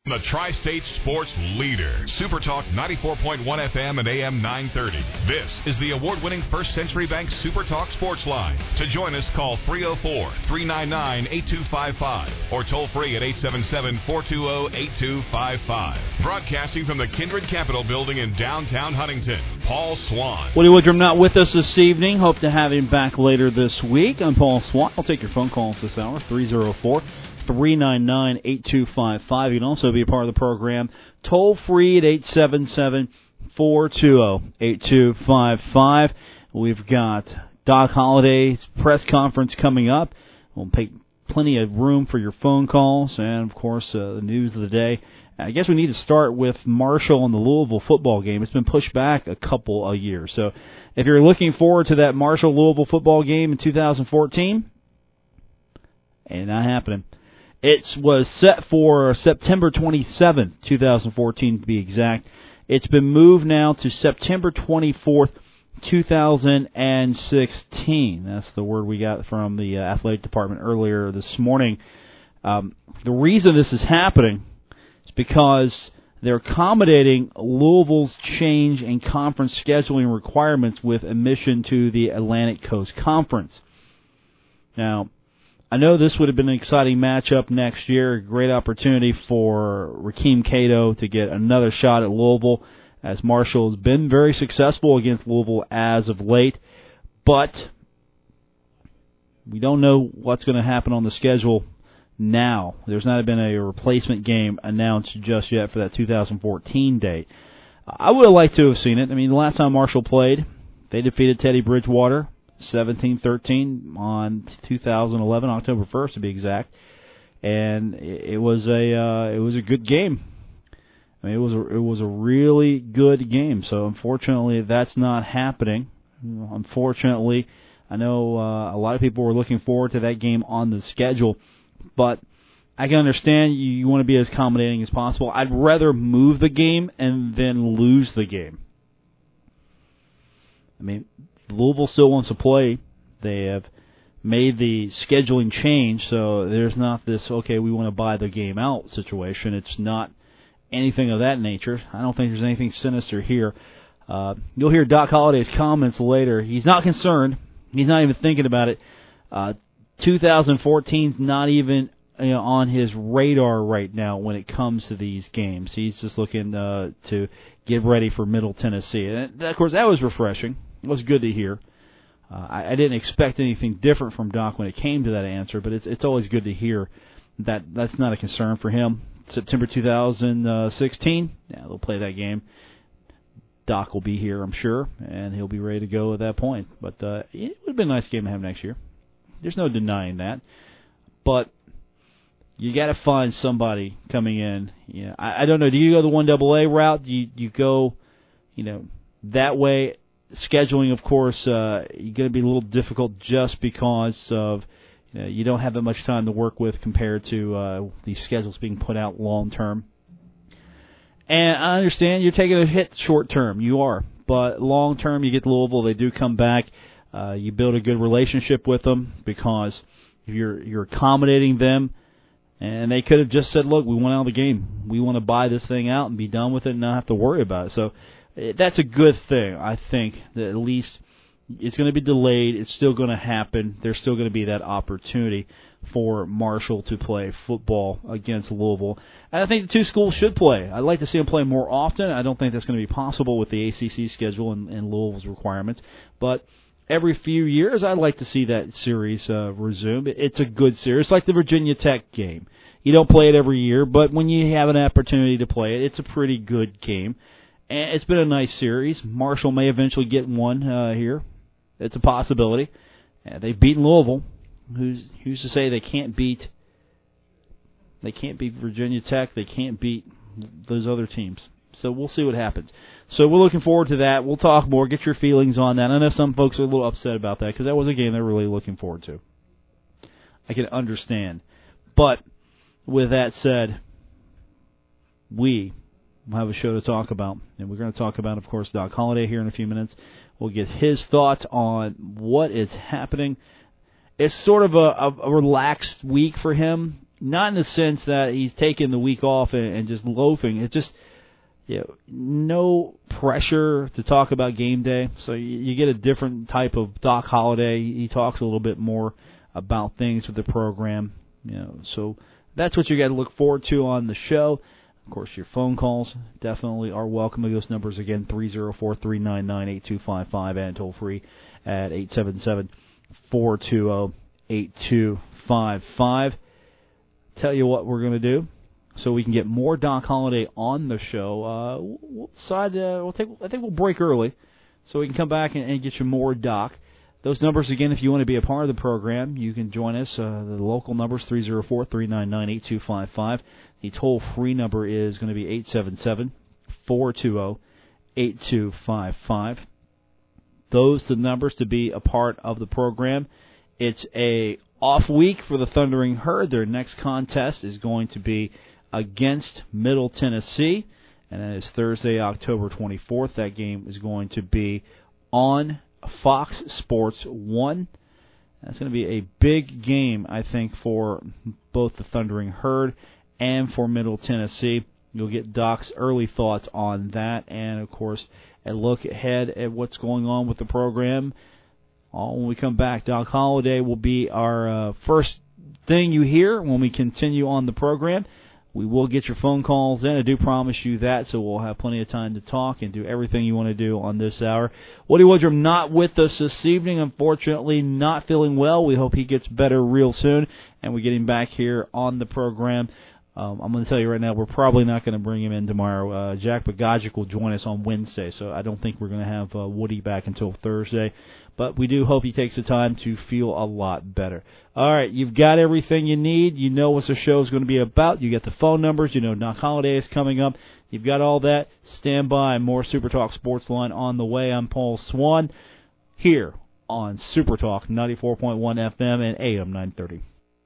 The Tri-State Sports Leader, Super Talk 94.1 FM and AM 930. This is the award-winning First Century Bank Super Talk Sports Line. To join us, call 304-399-8255 or toll free at 877-420-8255. Broadcasting from the Kindred Capitol Building in downtown Huntington, Paul Swann. Woody Woodrum not with us this evening. Hope to have him back later this week. I'm Paul Swann. I'll take your phone calls this hour, 304-399-8255. You can also be a part of the program toll-free at 877-420-8255. We've got Doc Holliday's press conference coming up. We'll make plenty of room for your phone calls and, of course, the news of the day. I guess we need to start with Marshall and the Louisville football game. It's been pushed back a couple of years. So if you're looking forward to that Marshall-Louisville football game in 2014, ain't not happening. It was set for September 27th, 2014 to be exact. It's been moved now to September 24th, 2016. That's the word we got from the athletic department earlier this morning. The reason this is happening is because they're accommodating Louisville's change in conference scheduling requirements with admission to the Atlantic Coast Conference. Now, I know this would have been an exciting matchup next year, a great opportunity for Rakeem Cato to get another shot at Louisville, as Marshall has been very successful against Louisville as of late. But we don't know what's going to happen on the schedule now. There's not been a replacement game announced just yet for that 2014 date. I would have liked to have seen it. I mean, the last time Marshall played, they defeated Teddy Bridgewater 17-13 on 2011, October 1st to be exact, and it was a good game. I mean, it was a really good game. So unfortunately, that's not happening. Unfortunately, I know a lot of people were looking forward to that game on the schedule, but I can understand you want to be as accommodating as possible. I'd rather move the game and then lose the game. I mean, Louisville still wants to play. They have made the scheduling change, so there's not this, okay, we want to buy the game out situation. It's not anything of that nature. I don't think there's anything sinister here. You'll hear Doc Holliday's comments later. He's not concerned. He's not even thinking about it. 2014's not even on his radar right now when it comes to these games. He's just looking to get ready for Middle Tennessee. And, of course, that was refreshing. It was good to hear. I didn't expect anything different from Doc when it came to that answer, but it's always good to hear that that's not a concern for him. September 2016, they'll play that game. Doc will be here, I'm sure, and he'll be ready to go at that point. But it would have been a nice game to have next year. There's no denying that. But you got to find somebody coming in. Yeah, I don't know. Do you go the 1AA route? Do you go, that way? Scheduling, of course, you're going to be a little difficult just because of you don't have that much time to work with compared to these schedules being put out long term. And I understand you're taking a hit short term. You are. But long term, you get to Louisville. They do come back. You build a good relationship with them because if you're accommodating them, and they could have just said, look, we want out of the game. We want to buy this thing out and be done with it and not have to worry about it. So that's a good thing, I think, that at least it's going to be delayed. It's still going to happen. There's still going to be that opportunity for Marshall to play football against Louisville. And I think the two schools should play. I'd like to see them play more often. I don't think that's going to be possible with the ACC schedule and Louisville's requirements. But every few years, I'd like to see that series resume. It's a good series. It's like the Virginia Tech game. You don't play it every year, but when you have an opportunity to play it, it's a pretty good game. And it's been a nice series. Marshall may eventually get one here. It's a possibility. They've beaten Louisville. Who's to say they can't beat Virginia Tech? They can't beat those other teams. So we'll see what happens. So we're looking forward to that. We'll talk more. Get your feelings on that. I know some folks are a little upset about that because that was a game they're really looking forward to. I can understand. But with that said, we will have a show to talk about. And we're going to talk about, of course, Doc Holliday here in a few minutes. We'll get his thoughts on what is happening. It's sort of a relaxed week for him. not in the sense that he's taking the week off and just loafing. It's just, no pressure to talk about game day. So you get a different type of Doc Holliday. He talks a little bit more about things with the program. So that's what you got to look forward to on the show. Of course, your phone calls definitely are welcome. Those numbers again, 304-399-8255 and toll free at 877-420-8255. Tell you what we're going to do so we can get more Doc Holliday on the show. I think we'll break early so we can come back and get you more Doc. Those numbers, again, if you want to be a part of the program, you can join us. The local number is 304-399-8255. The toll-free number is going to be 877-420-8255. Those are the numbers to be a part of the program. It's a off week for the Thundering Herd. Their next contest is going to be against Middle Tennessee, and that is Thursday, October 24th. That game is going to be on Fox Sports 1. That's going to be a big game, I think, for both the Thundering Herd and for Middle Tennessee. You'll get Doc's early thoughts on that and, of course, a look ahead at what's going on with the program. When we come back, Doc Holliday will be our first thing you hear when we continue on the program. We will get your phone calls in. I do promise you that, so we'll have plenty of time to talk and do everything you want to do on this hour. Woody Woodrum not with us this evening, unfortunately, not feeling well. We hope he gets better real soon, and we get him back here on the program. I'm going to tell you right now, we're probably not going to bring him in tomorrow. Jack Bogajic will join us on Wednesday, so I don't think we're going to have Woody back until Thursday. But we do hope he takes the time to feel a lot better. All right, you've got everything you need. You know what the show is going to be about. You got the phone numbers. You know Doc Holliday is coming up. You've got all that. Stand by. More Super Talk Sports Line on the way. I'm Paul Swan here on Super Talk 94.1 FM and AM 930.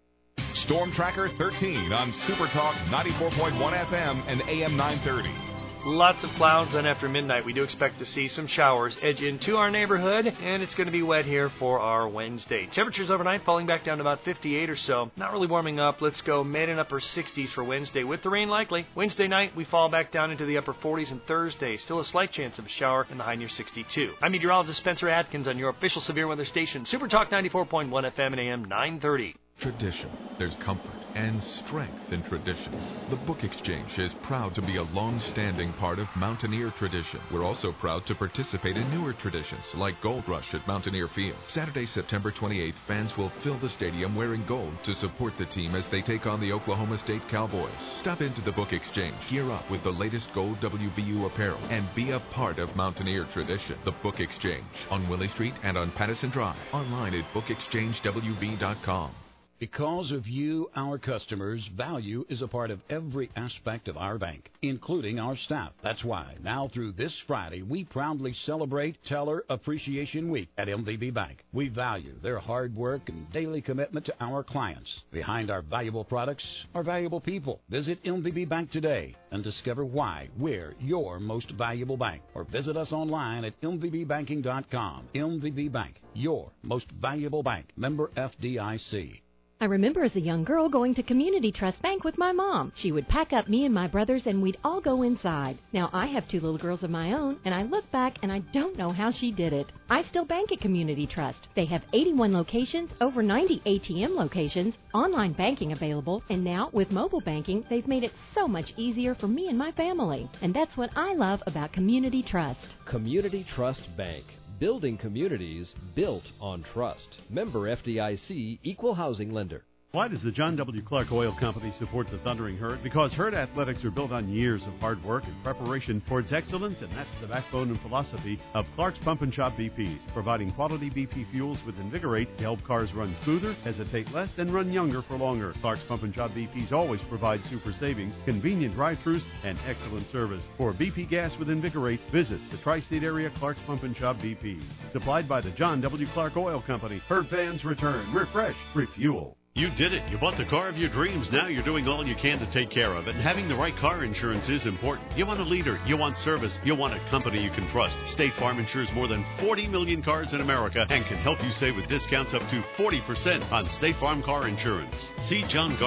Storm Tracker 13 on Super Talk 94.1 FM and AM 930. Lots of clouds. Then after midnight, we do expect to see some showers edge into our neighborhood, and it's going to be wet here for our Wednesday. Temperatures overnight falling back down to about 58 or so. Not really warming up. Let's go mid and upper 60s for Wednesday, with the rain likely. Wednesday night, we fall back down into the upper 40s, and Thursday, still a slight chance of a shower in the high near 62. I'm meteorologist Spencer Atkins on your official severe weather station, Super Talk 94.1 FM and AM 930. Tradition. There's comfort and strength in tradition. The Book Exchange is proud to be a long-standing part of Mountaineer tradition. We're also proud to participate in newer traditions like Gold Rush at Mountaineer Field. Saturday, September 28th, fans will fill the stadium wearing gold to support the team as they take on the Oklahoma State Cowboys. Stop into the Book Exchange, gear up with the latest gold WVU apparel, and be a part of Mountaineer tradition. The Book Exchange on Willie Street and on Patterson Drive. Online at bookexchangewb.com. Because of you, our customers, value is a part of every aspect of our bank, including our staff. That's why, now through this Friday, we proudly celebrate Teller Appreciation Week at MVB Bank. We value their hard work and daily commitment to our clients. Behind our valuable products are valuable people. Visit MVB Bank today and discover why we're your most valuable bank. Or visit us online at mvbbanking.com. MVB Bank, your most valuable bank. Member FDIC. I remember as a young girl going to Community Trust Bank with my mom. She would pack up me and my brothers and we'd all go inside. Now I have 2 little girls of my own, and I look back and I don't know how she did it. I still bank at Community Trust. They have 81 locations, over 90 ATM locations, online banking available, and now with mobile banking, they've made it so much easier for me and my family. And that's what I love about Community Trust. Community Trust Bank. Building communities built on trust. Member FDIC, Equal Housing Lender. Why does the John W. Clark Oil Company support the Thundering Herd? Because Herd athletics are built on years of hard work and preparation towards excellence, and that's the backbone and philosophy of Clark's Pump and Shop BPs, providing quality BP fuels with Invigorate to help cars run smoother, hesitate less, and run younger for longer. Clark's Pump and Shop BPs always provide super savings, convenient drive-thrus, and excellent service. For BP gas with Invigorate, visit the tri-state area Clark's Pump and Shop BP. Supplied by the John W. Clark Oil Company. Herd fans return, refresh, refuel. You did it. You bought the car of your dreams. Now you're doing all you can to take care of it. And having the right car insurance is important. You want a leader. You want service. You want a company you can trust. State Farm insures more than 40 million cars in America and can help you save with discounts up to 40% on State Farm car insurance. See John Garton,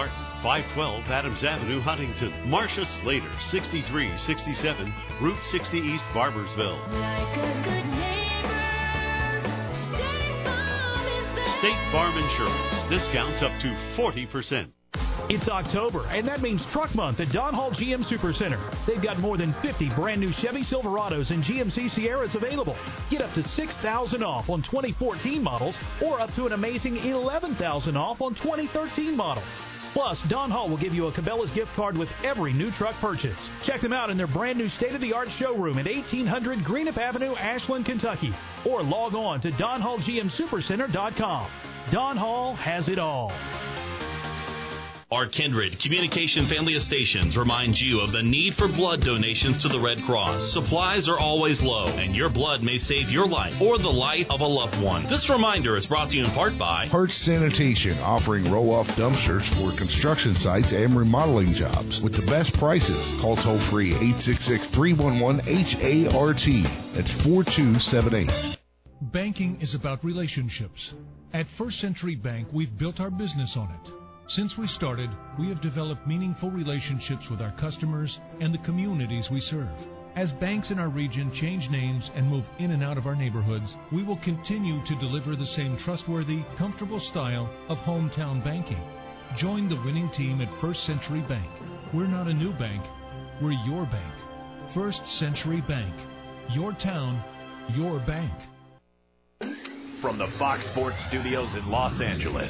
512 Adams Avenue, Huntington. Marcia Slater, 6367 Route 60 East, Barbersville. State Farm Insurance. Discounts up to 40%. It's October, and that means Truck Month at Don Hall GM Supercenter. They've got more than 50 brand new Chevy Silverados and GMC Sierras available. Get up to $6,000 off on 2014 models, or up to an amazing $11,000 off on 2013 models. Plus, Don Hall will give you a Cabela's gift card with every new truck purchase. Check them out in their brand new state-of-the-art showroom at 1800 Greenup Avenue, Ashland, Kentucky. Or log on to DonHallGMSupercenter.com. Don Hall has it all. Our Kindred Communication Family of Stations reminds you of the need for blood donations to the Red Cross. Supplies are always low, and your blood may save your life or the life of a loved one. This reminder is brought to you in part by Hertz Sanitation, offering roll-off dumpsters for construction sites and remodeling jobs with the best prices. Call toll-free 866-311-HART. That's 4278. Banking is about relationships. At First Century Bank, we've built our business on it. Since we started, we have developed meaningful relationships with our customers and the communities we serve. As banks in our region change names and move in and out of our neighborhoods, we will continue to deliver the same trustworthy, comfortable style of hometown banking. Join the winning team at First Century Bank. We're not a new bank, we're your bank. First Century Bank. Your town, your bank. From the Fox Sports Studios in Los Angeles,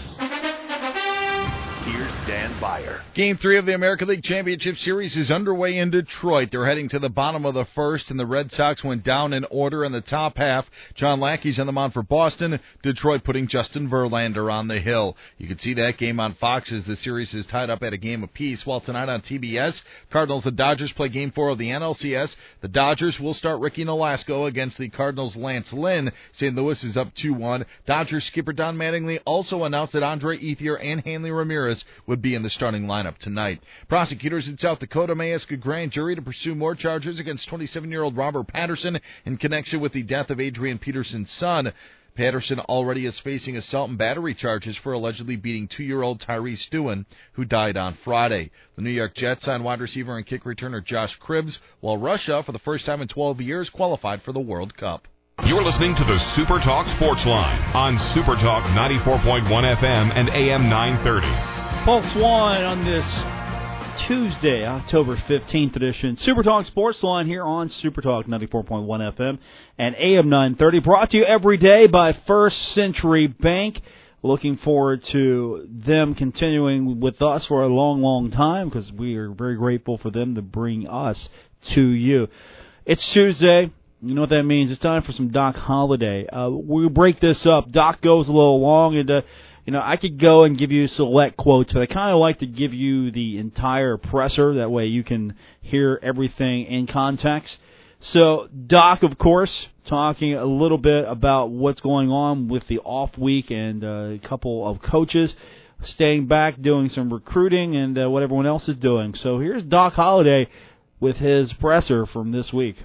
here's Dan Beyer. Game 3 of the American League Championship Series is underway in Detroit. They're heading to the bottom of the first, and the Red Sox went down in order in the top half. John Lackey's on the mound for Boston. Detroit putting Justin Verlander on the hill. You can see that game on Fox as the series is tied up at a game apiece. While tonight on TBS, Cardinals and Dodgers play Game 4 of the NLCS. The Dodgers will start Ricky Nolasco against the Cardinals' Lance Lynn. St. Louis is up 2-1. Dodgers skipper Don Mattingly also announced that Andre Ethier and Hanley Ramirez would be in the starting lineup tonight. Prosecutors in South Dakota may ask a grand jury to pursue more charges against 27-year-old Robert Patterson in connection with the death of Adrian Peterson's son. Patterson already is facing assault and battery charges for allegedly beating 2-year-old Tyree Stewin, who died on Friday. The New York Jets signed wide receiver and kick returner Josh Cribbs, while Russia, for the first time in 12 years, qualified for the World Cup. You're listening to the Super Talk Sports Line on Super Talk 94.1 FM and AM 930. Paul Swan on this Tuesday, October 15th edition. Super Talk Sports Line here on Super Talk 94.1 FM and AM 930. Brought to you every day by First Century Bank. Looking forward to them continuing with us for a long, long time because we are very grateful for them to bring us to you. It's Tuesday. You know what that means. It's time for some Doc Holliday. We'll break this up. Doc goes a little long, and I could go and give you select quotes, but I kind of like to give you the entire presser. That way you can hear everything in context. So Doc, of course, talking a little bit about what's going on with the off week and a couple of coaches staying back, doing some recruiting, and what everyone else is doing. So here's Doc Holliday with his presser from this week.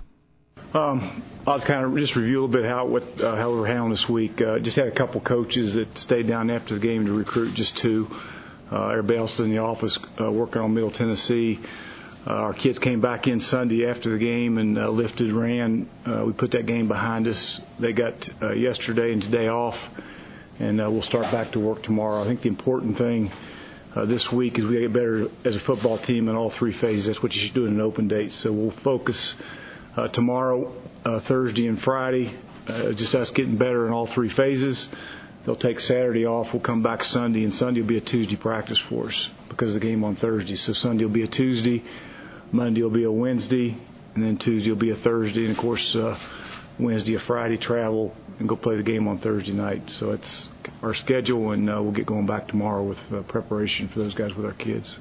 I'll kind of just review a little bit how we were handling this week. Just had a couple coaches that stayed down after the game to recruit, just two. Everybody else in the office working on Middle Tennessee. Our kids came back in Sunday after the game and lifted, ran. We put that game behind us. They got yesterday and today off, and we'll start back to work tomorrow. I think the important thing this week is we get better as a football team in all three phases. That's what you should do in an open date. So we'll focus tomorrow, Thursday, and Friday, just us getting better in all three phases. They'll take Saturday off. We'll come back Sunday, and Sunday will be a Tuesday practice for us because of the game on Thursday. So Sunday will be a Tuesday, Monday will be a Wednesday, and then Tuesday will be a Thursday, and, of course, Wednesday or Friday travel and go play the game on Thursday night. So it's our schedule, and we'll get going back tomorrow with preparation for those guys with our kids.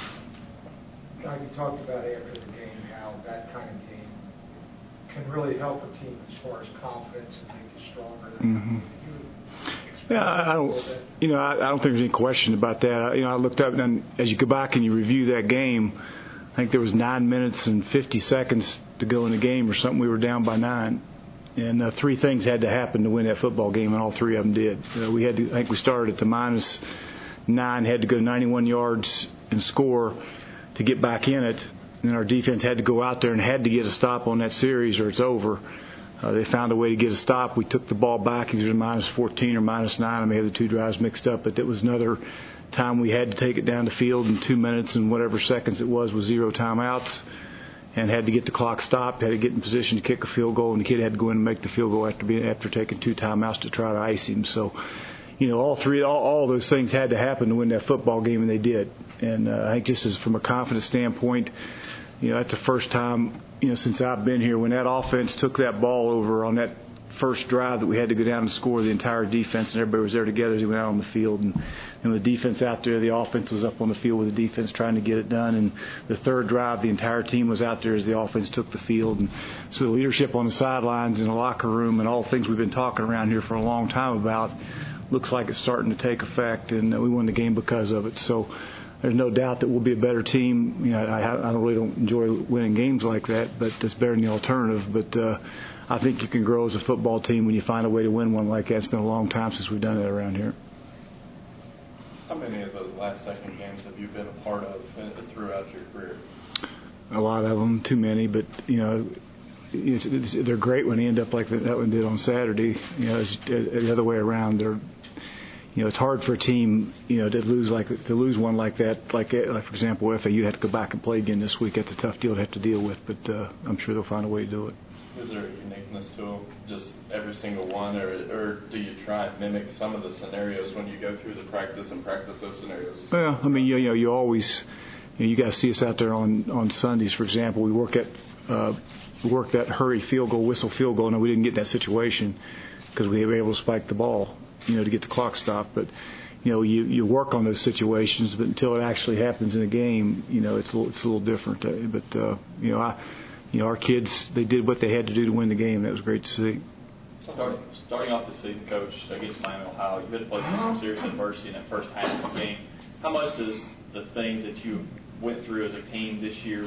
Doug, you talked about after the game how that kind of game can really help a team as far as confidence and make you stronger. Mm-hmm. Yeah, I don't think there's any question about that. I looked up, and as you go back and you review that game, I think there was 9 minutes and 50 seconds to go in the game or something. We were down by 9. And three things had to happen to win that football game, and all three of them did. I think we started at the minus 9 had to go 91 yards and score to get back in it. And then our defense had to go out there and had to get a stop on that series or it's over. They found a way to get a stop. We took the ball back either -14 or -9. I may have the two drives mixed up, but it was another time we had to take it down the field in 2 minutes and whatever seconds it was with 0 timeouts, and had to get the clock stopped, had to get in position to kick a field goal, and the kid had to go in and make the field goal after taking 2 timeouts to try to ice him. So, all those things had to happen to win that football game, and they did. And I think just as from a confidence standpoint, that's the first time, since I've been here, when that offense took that ball over on that first drive that we had to go down and score, the entire defense and everybody was there together as we went out on the field. And the defense out there, the offense was up on the field with the defense trying to get it done. And the third drive, the entire team was out there as the offense took the field. And so the leadership on the sidelines, in the locker room, and all the things we've been talking around here for a long time about, looks like it's starting to take effect, and we won the game because of it. So there's no doubt that we'll be a better team. I really don't enjoy winning games like that, but that's better than the alternative. But I think you can grow as a football team when you find a way to win one like that. It's been a long time since we've done it around here. How many of those last-second games have you been a part of throughout your career? A lot of them, too many, but they're great when they end up like that one did on Saturday. It's the other way around. It's hard for a team, to lose one like that. Like for example, FAU had to go back and play again this week. That's a tough deal to have to deal with, but I'm sure they'll find a way to do it. Is there a uniqueness to them, just every single one, or do you try and mimic some of the scenarios when you go through the practice and practice those scenarios? Well, I mean, you always, you guys see us out there on Sundays, for example. We work that hurry field goal, whistle field goal. No, we didn't get in that situation because we were able to spike the ball, to get the clock stopped. But you work on those situations, but until it actually happens in a game, it's a little different. But our kids, they did what they had to do to win the game. That was great to see. Starting off the season, Coach, against Miami, Ohio, you've been playing through some serious adversity in that first half of the game. How much does the things that you went through as a team this year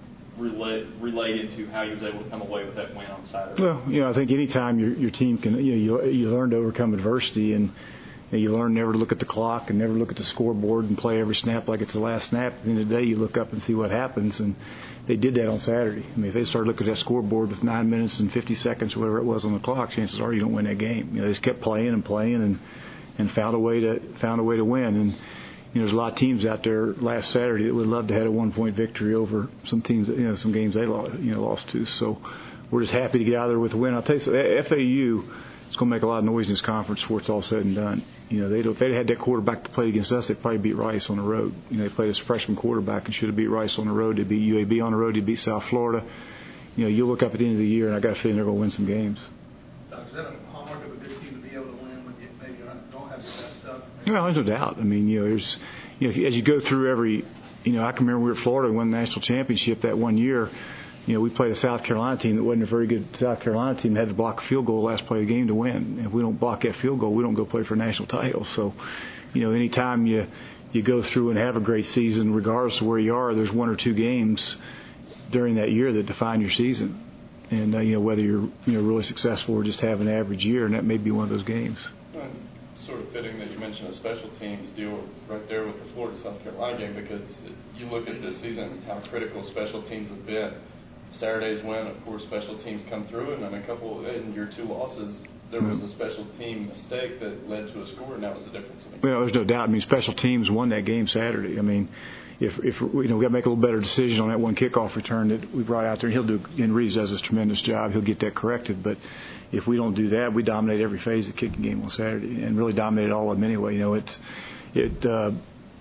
relate into how you was able to come away with that win on Saturday? Well, I think anytime your team can, you learn to overcome adversity, and you learn never to look at the clock and never look at the scoreboard and play every snap like it's the last snap. At the end of the day, you look up and see what happens, and they did that on Saturday. I mean, if they started looking at that scoreboard with 9 minutes and 50 seconds or whatever it was on the clock, chances are you don't win that game. They just kept playing and found a way to win. And there's a lot of teams out there last Saturday that would love to have a 1-point victory over some teams, some games they lost to. So we're just happy to get out of there with a win. I'll tell you, FAU is going to make a lot of noise in this conference before it's all said and done. If they had that quarterback to play against us, they'd probably beat Rice on the road. They played as a freshman quarterback and should have beat Rice on the road. They beat UAB on the road. They beat South Florida. You look up at the end of the year, and I got a feeling they're going to win some games. Is that a hallmark of a good team to be able to win when you maybe don't have your best stuff? Well, there's no doubt. I mean, there's as you go through every, I can remember we were at Florida and won the national championship that one year. We played a South Carolina team that wasn't a very good South Carolina team. They had to block a field goal last play of the game to win. If we don't block that field goal, we don't go play for a national title. So, anytime you go through and have a great season, regardless of where you are, there's 1 or 2 games during that year that define your season. And, whether you're really successful or just have an average year, and that may be one of those games. Sort of fitting that you mentioned a special teams deal right there with the Florida-South Carolina game, because you look at this season, how critical special teams have been. Saturday's win, of course, special teams come through, and then in your 2 losses, there was a special team mistake that led to a score, and that was the difference. Well, there's no doubt. I mean, special teams won that game Saturday. I mean, if we got to make a little better decision on that one kickoff return that we brought out there, and Reeves does this tremendous job. He'll get that corrected, but if we don't do that, we dominate every phase of the kicking game on Saturday, and really dominated all of them anyway. Devin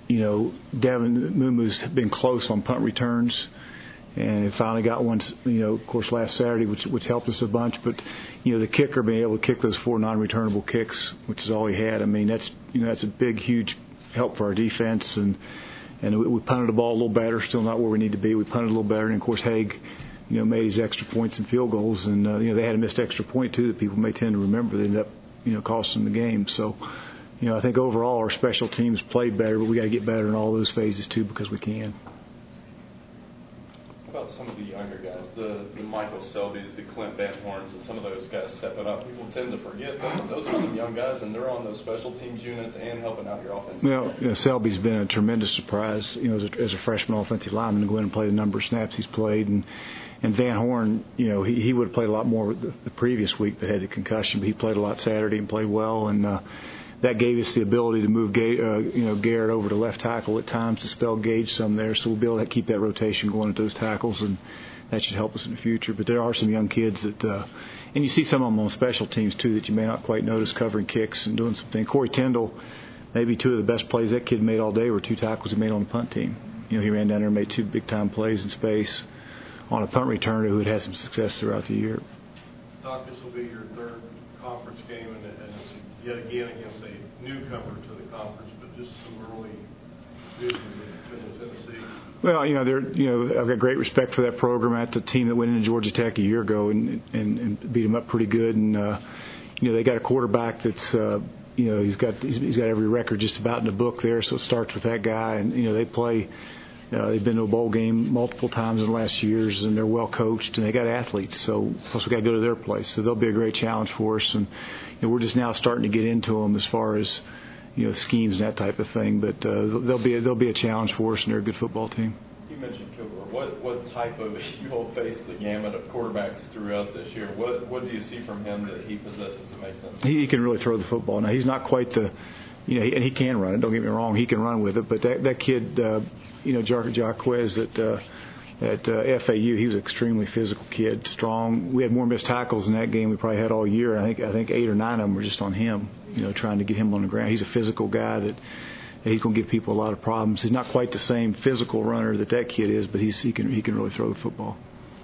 Mumu's been close on punt returns. And it finally got one, of course, last Saturday, which helped us a bunch. But, the kicker being able to kick those 4 non-returnable kicks, which is all he had. I mean, that's a big, huge help for our defense. And we punted the ball a little better, still not where we need to be. We punted a little better. And, of course, Haig, made his extra points and field goals. And, they had a missed extra point, too, that people may tend to remember. They ended up, costing the game. So, I think overall our special teams played better, but we got to get better in all those phases, too, because we can. About some of the younger guys, the Michael Selbys, the Clint Van Horns, and some of those guys stepping up. People tend to forget that those are some young guys, and they're on those special teams units and helping out your offense. Well, Selby's been a tremendous surprise, as a freshman offensive lineman to go in and play the number of snaps he's played. And Van Horn, he would have played a lot more the previous week but had a concussion, but he played a lot Saturday and played well. And that gave us the ability to move Garrett over to left tackle at times to spell Gage some there, so we'll be able to keep that rotation going at those tackles, and that should help us in the future. But there are some young kids that, and you see some of them on special teams too that you may not quite notice, covering kicks and doing something. Corey Tyndall, maybe two of the best plays that kid made all day were two tackles he made on the punt team. He ran down there and made two big-time plays in space on a punt returner who had had some success throughout the year. Doc, this will be your third conference game, and it's yet again against a newcomer to the conference, but just some early visions of Middle Tennessee. Well, I've got great respect for that program. That's a team that went into Georgia Tech a year ago and beat them up pretty good, and they got a quarterback that's he's got every record just about in the book there, so it starts with that guy, and they play. They've been to a bowl game multiple times in the last years, and they're well coached, and they got athletes. So plus we got to go to their place, so they'll be a great challenge for us. And we're just now starting to get into them as far as schemes and that type of thing. But they'll be a challenge for us, and they're a good football team. You mentioned Kilgore. What type of you all face the gamut of quarterbacks throughout this year? What do you see from him that he possesses that makes sense? He can really throw the football. Now he's not quite the. And he can run it. Don't get me wrong, he can run with it. But that kid, Jaquez at FAU, he was an extremely physical kid, strong. We had more missed tackles in that game we probably had all year. I think 8 or 9 of them were just on him. Trying to get him on the ground. He's a physical guy that he's going to give people a lot of problems. He's not quite the same physical runner that kid is, but he can really throw the football.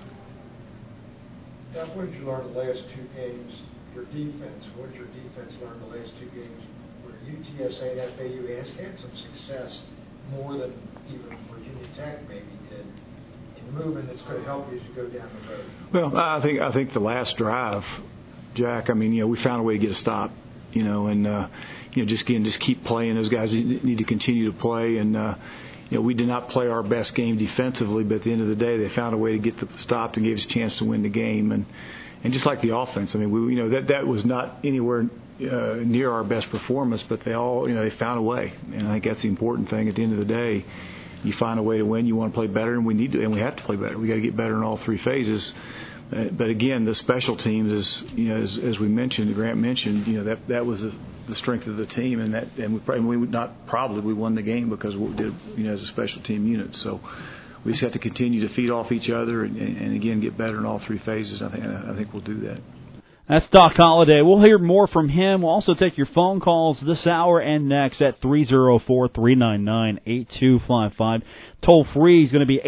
Now, what did you learn the last 2 games? Your defense. What did your defense learn the last 2 games? UTSA and FAU has had some success, more than even Virginia Tech maybe did, in moving that's going to help you as you go down the road. Well, I think the last drive, Jack. We found a way to get a stop. Just keep playing. Those guys need to continue to play, and we did not play our best game defensively, but at the end of the day, they found a way to get the stop and gave us a chance to win the game. And just like the offense, that was not anywhere near our best performance, but they all, they found a way. And I think that's the important thing. At the end of the day, you find a way to win. You want to play better, and we have to play better. We got to get better in all 3 phases. But again, the special teams, as we mentioned, Grant mentioned, that was the strength of the team, we won the game because of what we did, as a special team unit. So we just have to continue to feed off each other and again get better in all 3 phases. I think we'll do that. That's Doc Holliday. We'll hear more from him. We'll also take your phone calls this hour and next at 304-399-8255. Toll free is going to be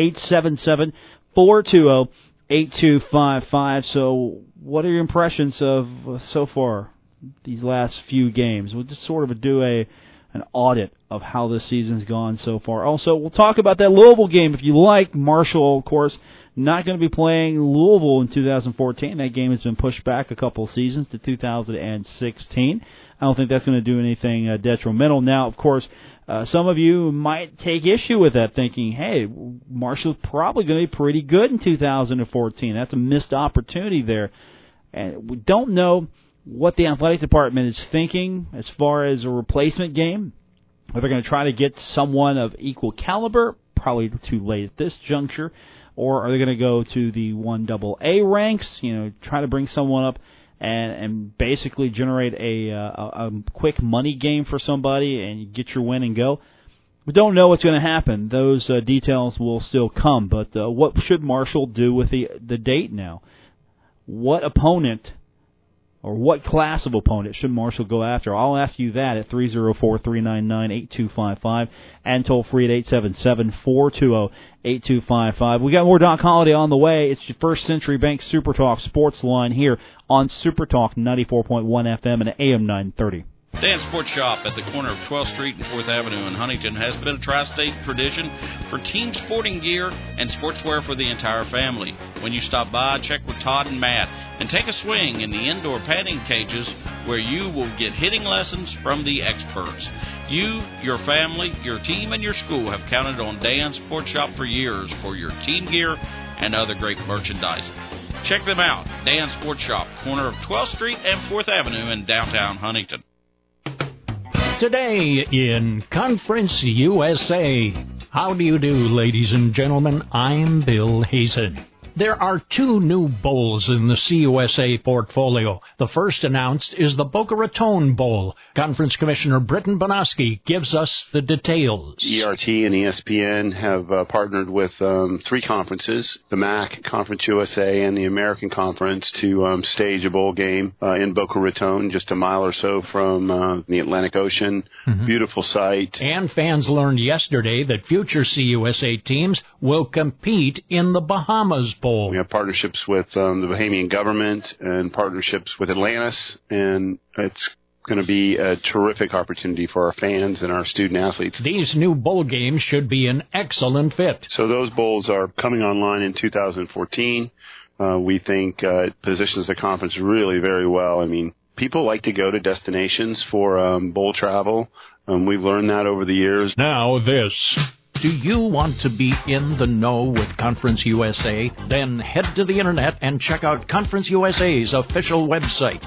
877-420-8255. So what are your impressions of so far these last few games? We'll just sort of do an audit of how this season's gone so far. Also, we'll talk about that Louisville game if you like. Marshall, of course, not going to be playing Louisville in 2014. That game has been pushed back a couple of seasons to 2016. I don't think that's going to do anything detrimental. Now, of course, some of you might take issue with that, thinking, hey, Marshall's probably going to be pretty good in 2014. That's a missed opportunity there. And we don't know what the athletic department is thinking as far as a replacement game. Are they going to try to get someone of equal caliber? Probably too late at this juncture. Or are they going to go to the 1AA ranks, try to bring someone up and basically generate a quick money game for somebody and get your win and go? We don't know what's going to happen. Those details will still come. But what should Marshall do with the date now? What opponent or what class of opponent should Marshall go after? I'll ask you that at 304-399-8255 and toll free at 877-420-8255. We got more Doc Holliday on the way. It's your First Century Bank Super Talk Sports Line here on Super Talk 94.1 FM and AM 930. Dan's Sports Shop at the corner of 12th Street and 4th Avenue in Huntington has been a tri-state tradition for team sporting gear and sportswear for the entire family. When you stop by, check with Todd and Matt and take a swing in the indoor padding cages where you will get hitting lessons from the experts. You, your family, your team, and your school have counted on Dan's Sports Shop for years for your team gear and other great merchandise. Check them out. Dan's Sports Shop, corner of 12th Street and 4th Avenue in downtown Huntington. Today in Conference USA. How do you do, ladies and gentlemen? I'm Bill Hazen. There are 2 new bowls in the CUSA portfolio. The first announced is the Boca Raton Bowl. Conference Commissioner Britton Bonoski gives us the details. ERT and ESPN have partnered with 3 conferences, the MAC, Conference USA, and the American Conference, to stage a bowl game in Boca Raton, just a mile or so from the Atlantic Ocean. Mm-hmm. Beautiful site. And fans learned yesterday that future CUSA teams will compete in the Bahamas Bowl. We have partnerships with the Bahamian government and partnerships with Atlantis, and it's going to be a terrific opportunity for our fans and our student athletes. These new bowl games should be an excellent fit. So those bowls are coming online in 2014. We think it positions the conference really very well. I mean, people like to go to destinations for bowl travel. We've learned that over the years. Now this. Do you want to be in the know with Conference USA? Then head to the internet and check out Conference USA's official website,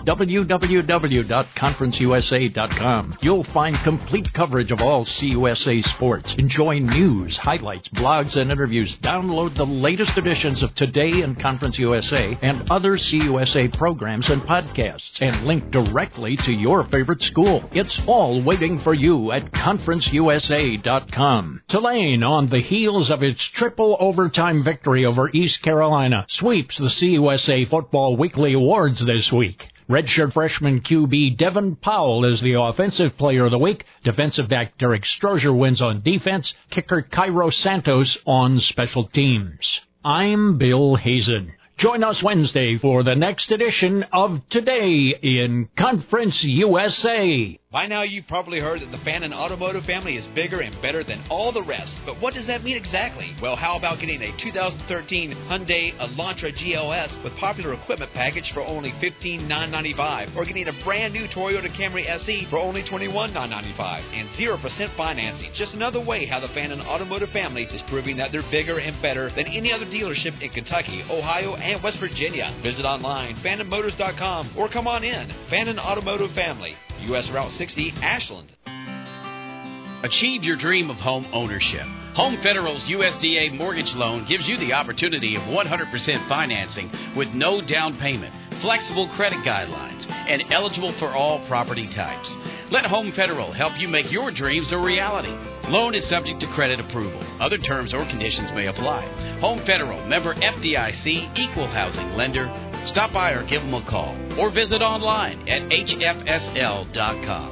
www.conferenceusa.com. You'll find complete coverage of all CUSA sports. Enjoy news, highlights, blogs, and interviews. Download the latest editions of Today in Conference USA and other CUSA programs and podcasts, and link directly to your favorite school. It's all waiting for you at conferenceusa.com. Tulane, on the heels of its triple overtime victory over East Carolina, sweeps the CUSA Football Weekly Awards this week. Redshirt freshman QB Devin Powell is the Offensive Player of the Week. Defensive back Derek Strozier wins on defense. Kicker Cairo Santos on special teams. I'm Bill Hazen. Join us Wednesday for the next edition of Today in Conference USA. By now, you've probably heard that the Fannin Automotive family is bigger and better than all the rest. But what does that mean exactly? Well, how about getting a 2013 Hyundai Elantra GLS with popular equipment package for only $15,995, or getting a brand new Toyota Camry SE for only $21,995, and 0% financing. Just another way how the Fannin Automotive family is proving that they're bigger and better than any other dealership in Kentucky, Ohio, and West Virginia. Visit online, FannonMotors.com, or come on in. Fannin Automotive Family, U.S. Route 60, Ashland. Achieve your dream of home ownership. Home Federal's USDA mortgage loan gives you the opportunity of 100% financing with no down payment, flexible credit guidelines, and eligible for all property types. Let Home Federal help you make your dreams a reality. Loan is subject to credit approval. Other terms or conditions may apply. Home Federal, member FDIC, equal housing lender. Stop by or give them a call, or visit online at hfsl.com.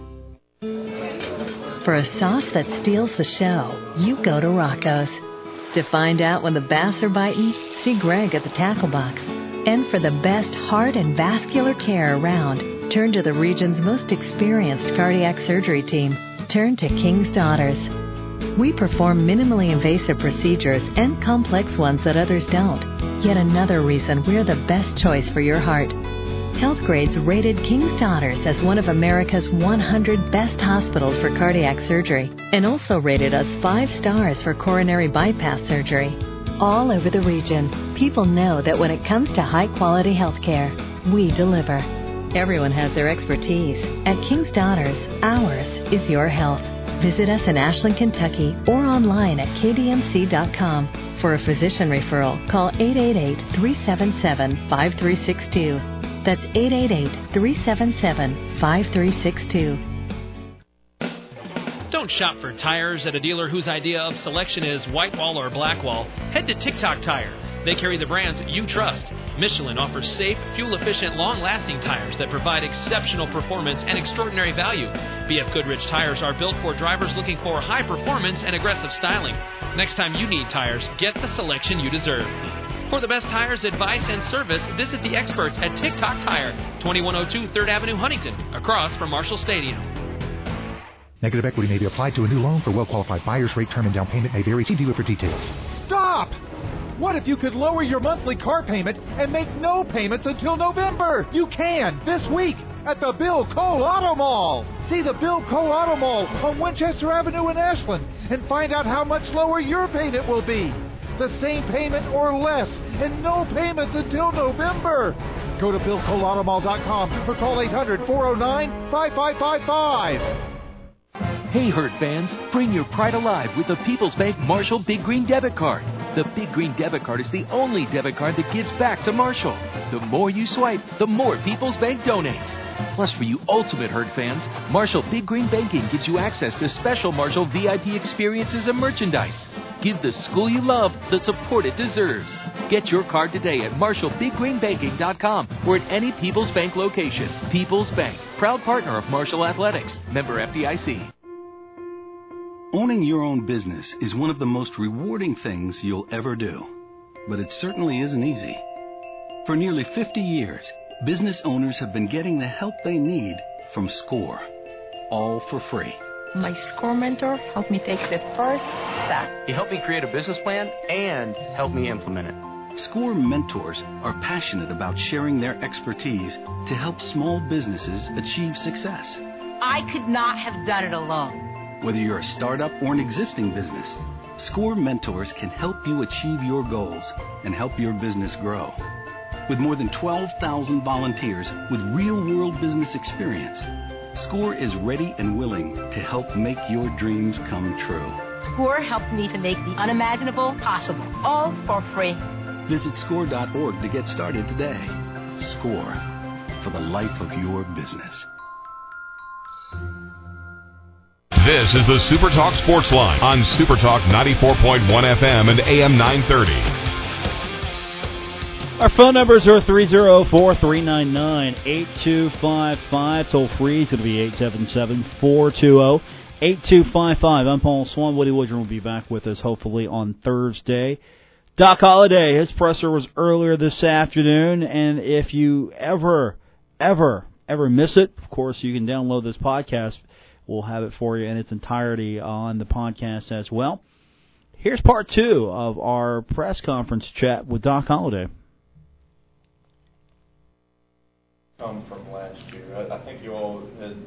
For a sauce that steals the show, you go to Rocco's. To find out when the bass are biting, see Greg at the tackle box. And for the best heart and vascular care around, turn to the region's most experienced cardiac surgery team. Turn to King's Daughters. We perform minimally invasive procedures and complex ones that others don't. Yet another reason we're the best choice for your heart. Healthgrades rated King's Daughters as one of America's 100 best hospitals for cardiac surgery, and also rated us 5 stars for coronary bypass surgery. All over the region, people know that when it comes to high-quality health care, we deliver. Everyone has their expertise. At King's Daughters, ours is your health. Visit us in Ashland, Kentucky, or online at kdmc.com. For a physician referral, call 888-377-5362. That's 888-377-5362. Don't shop for tires at a dealer whose idea of selection is white wall or black wall. Head to TikTok Tire. They carry the brands you trust. Michelin offers safe, fuel-efficient, long-lasting tires that provide exceptional performance and extraordinary value. BF Goodrich tires are built for drivers looking for high performance and aggressive styling. Next time you need tires, get the selection you deserve. For the best tires, advice, and service, visit the experts at TikTok Tire, 2102 3rd Avenue, Huntington, across from Marshall Stadium. Negative equity may be applied to a new loan for well-qualified buyers. Rate, term, and down payment may vary. See dealer for details. Stop! What if you could lower your monthly car payment and make no payments until November? You can this week at the Bill Cole Auto Mall. See the Bill Cole Auto Mall on Winchester Avenue in Ashland and find out how much lower your payment will be. the same payment or less, and no payments until November. Go to BillColeAutomall.com or call 800-409-5555. Hey, Herd fans, bring your pride alive with the People's Bank Marshall Big Green Debit Card. The Big Green Debit Card is the only debit card that gives back to Marshall. The more you swipe, the more People's Bank donates. Plus, for you ultimate Herd fans, Marshall Big Green Banking gives you access to special Marshall VIP experiences and merchandise. Give the school you love the support it deserves. Get your card today at MarshallBigGreenBanking.com or at any People's Bank location. People's Bank, proud partner of Marshall Athletics. Member FDIC. Owning your own business is one of the most rewarding things you'll ever do. But it certainly isn't easy. For nearly 50 years, business owners have been getting the help they need from SCORE, all for free. My SCORE mentor helped me take the first step. He helped me create a business plan and helped me implement it. SCORE mentors are passionate about sharing their expertise to help small businesses achieve success. I could not have done it alone. Whether you're a startup or an existing business, SCORE mentors can help you achieve your goals and help your business grow. With more than 12,000 volunteers with real-world business experience, SCORE is ready and willing to help make your dreams come true. SCORE helped me to make the unimaginable possible, all for free. Visit SCORE.org to get started today. SCORE, for the life of your business. This is the Super Talk Sports Line on Super Talk 94.1 FM and AM 930. Our phone numbers are 304-399-8255. Toll free is going to be 877-420-8255. I'm Paul Swan. Woody Woodrum will be back with us hopefully on Thursday. Doc Holliday, his presser was earlier this afternoon, and if you ever miss it, of course, you can download this podcast. We'll have it for you in its entirety on the podcast as well. Here's part 2 of our press conference chat with Doc Holliday. From last year, I think you all had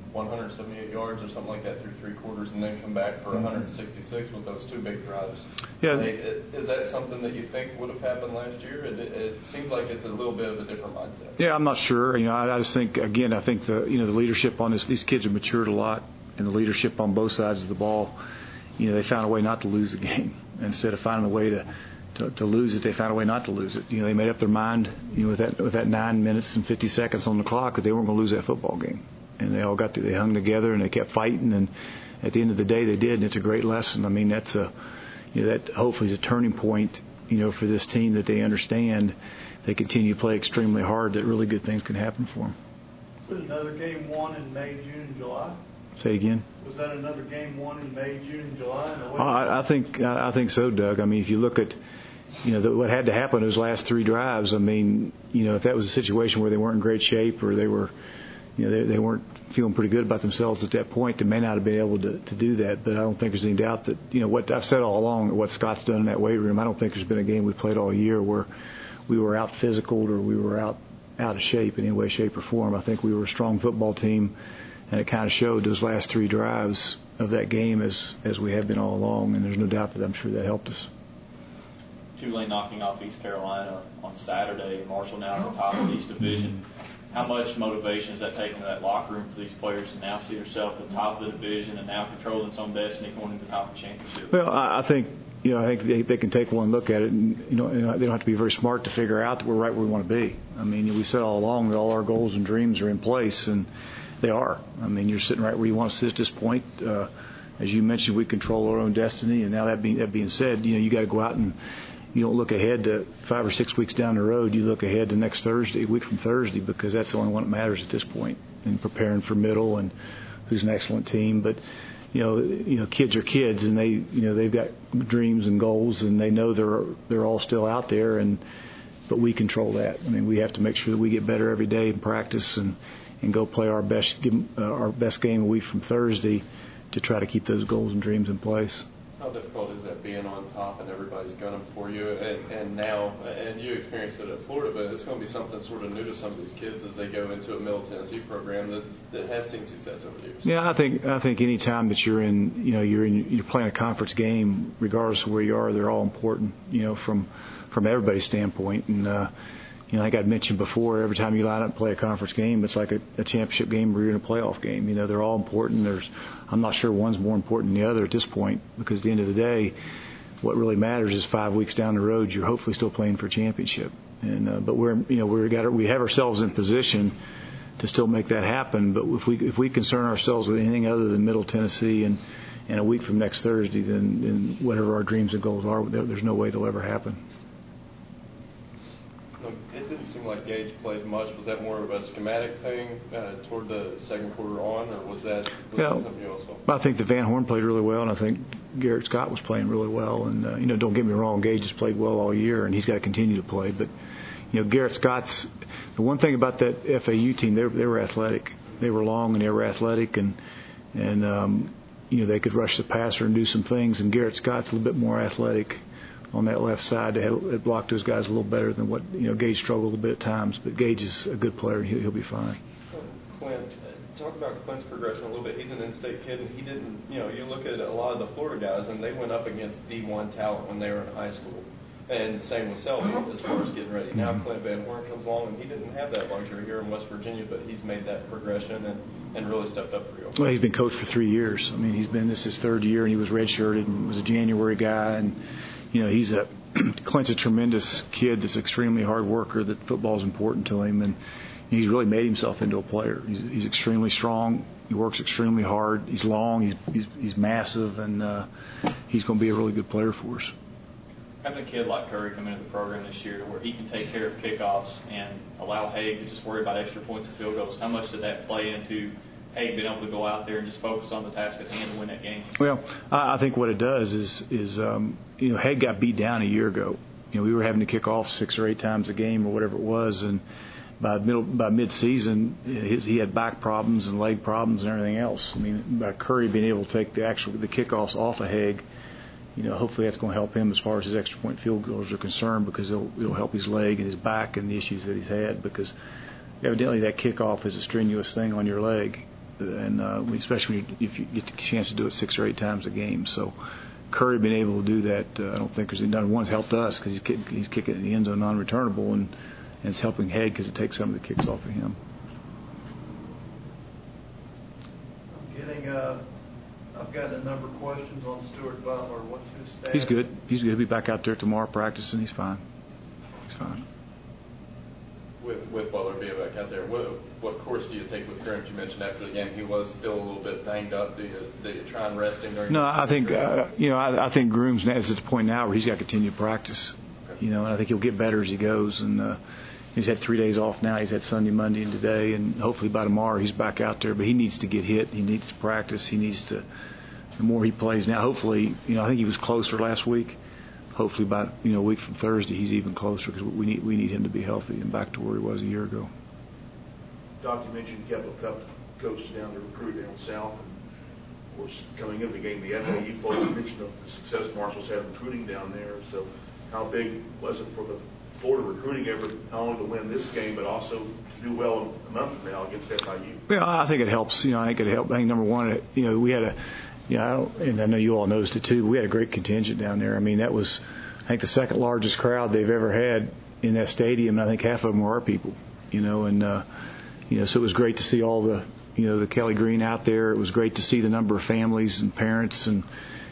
178 yards or something like that through 3 quarters, and then come back for 166 with those 2 big drives. Yeah. Is that something that you think would have happened last year? It seems like it's a little bit of a different mindset. Yeah, I'm not sure. I just think the leadership on these kids have matured a lot, and the leadership on both sides of the ball. They found a way not to lose the game instead of finding a way to lose it. They found a way not to lose it. They made up their mind. With that 9 minutes and 50 seconds on the clock that they weren't going to lose that football game. And they all they hung together and they kept fighting, and at the end of the day they did, and it's a great lesson. I mean, that's that hopefully is a turning point, for this team, that they understand they continue to play extremely hard, that really good things can happen for them. Was another game won in May, June, and July? Say again? Was that another game won in May, June, and July? I think so, Doug. I mean, if you look at what had to happen those last 3 drives, I mean, if that was a situation where they weren't in great shape or they were they weren't feeling pretty good about themselves at that point, they may not have been able to do that. But I don't think there's any doubt that, what I've said all along, what Scott's done in that weight room, I don't think there's been a game we played all year where we were out physical or we were out of shape in any way, shape, or form. I think we were a strong football team, and it kind of showed those last 3 drives of that game as we have been all along, and there's no doubt that I'm sure that helped us. Tulane knocking off East Carolina on Saturday, Marshall now at the top of the East Division. How much motivation is that taking to that locker room for these players to now see themselves at the top of the division and now controlling some destiny going into the conference championship? Well, I think they can take one look at it, and they don't have to be very smart to figure out that we're right where we want to be. I mean, we said all along that all our goals and dreams are in place, and they are. I mean, you're sitting right where you want to sit at this point. As you mentioned, we control our own destiny, and now that being said, you got to go out and you don't look ahead to 5 or 6 weeks down the road. You look ahead to next Thursday, a week from Thursday, because that's the only one that matters at this point in preparing for middle, and who's an excellent team. But kids are kids, and they've got dreams and goals, and they know they're all still out there, but we control that. I mean, we have to make sure that we get better every day in practice and go play our best game a week from Thursday to try to keep those goals and dreams in place. How difficult is that being on top and everybody's gunning for you? And now, and you experienced it at Florida, but it's going to be something sort of new to some of these kids as they go into a Middle Tennessee program that has seen success over the years. Yeah, I think any time that you're playing a conference game, regardless of where you are, they're all important. From everybody's standpoint. And like I'd mentioned before, every time you line up and play a conference game, it's like a championship game or you're in a playoff game. They're all important. I'm not sure one's more important than the other at this point, because at the end of the day, what really matters is 5 weeks down the road, you're hopefully still playing for a championship. And but we have ourselves in position to still make that happen. But if we concern ourselves with anything other than Middle Tennessee and a week from next Thursday, then whatever our dreams and goals are, there's no way they'll ever happen. It didn't seem like Gage played much. Was that more of a schematic thing toward the second quarter on, or was that something else? I think that Van Horn played really well, and I think Garrett Scott was playing really well. And don't get me wrong, Gage has played well all year, and he's got to continue to play. But Garrett Scott's the one thing about that FAU team. They were athletic. They were long and they were athletic, and they could rush the passer and do some things. And Garrett Scott's a little bit more athletic on that left side. It blocked those guys a little better than what Gage struggled a bit at times. But Gage is a good player, and he'll be fine. Clint, talk about Clint's progression a little bit. He's an in-state kid, and he didn't. You look at a lot of the Florida guys, and they went up against D1 talent when they were in high school. And same with Selby as far as getting ready. Now Clint Van Horn comes along, and he didn't have that luxury here in West Virginia, but he's made that progression and really stepped up for you. Well, he's been coached for 3 years. I mean, this is his third year, and he was redshirted and was a January guy. And Clint's a tremendous kid that's extremely hard worker, that football's important to him, and he's really made himself into a player. He's extremely strong. He works extremely hard. He's long. He's massive, and he's going to be a really good player for us. Having a kid like Curry come into the program this year where he can take care of kickoffs and allow Hague to just worry about extra points and field goals, how much did that play into Hague being able to go out there and just focus on the task at hand to win that game? Well, I think what it does is Hague got beat down a year ago. We were having to kick off 6 or 8 times a game or whatever it was, and by mid-season, he had back problems and leg problems and everything else. I mean, by Curry being able to take the kickoffs off of Hague, hopefully that's going to help him as far as his extra point field goals are concerned, because it'll help his leg and his back and the issues that he's had, because evidently that kickoff is a strenuous thing on your leg, and especially if you get the chance to do it 6 or 8 times a game. So Curry being able to do that, I don't think there's another one's helped us, because he's kicking in the end zone non-returnable, and it's helping Hague because it takes some of the kicks off of him. I've got a number of questions on Stuart Butler. What's his status? He's good. He'll be back out there tomorrow practicing. He's fine. With Butler being back out there, what course do you take with Graham? You mentioned after the game he was still a little bit banged up. Do you try and rest him during? No, I think I think Groom's is at the point now where he's got to continue to practice. Okay. And I think he'll get better as he goes. And he's had 3 days off now. He's had Sunday, Monday, and today, and hopefully by tomorrow he's back out there. But he needs to get hit. He needs to practice. He needs to. The more he plays now, hopefully, I think he was closer last week. Hopefully by a week from Thursday he's even closer, because we need him to be healthy and back to where he was a year ago. Doc, you mentioned Kevin Cup coaches down to recruit down south, and of course coming into the game, the FAU folks mentioned the success Marshall's had recruiting down there. So how big was it for the Florida recruiting effort not only to win this game but also to do well a month from now against FIU? Well, I think it helps. I think it helped. I think number one, we had and I know you all noticed it too, but we had a great contingent down there. I mean, that was, I think, the second largest crowd they've ever had in that stadium, and I think half of them were our people, and so it was great to see all the Kelly Green out there. It was great to see the number of families and parents and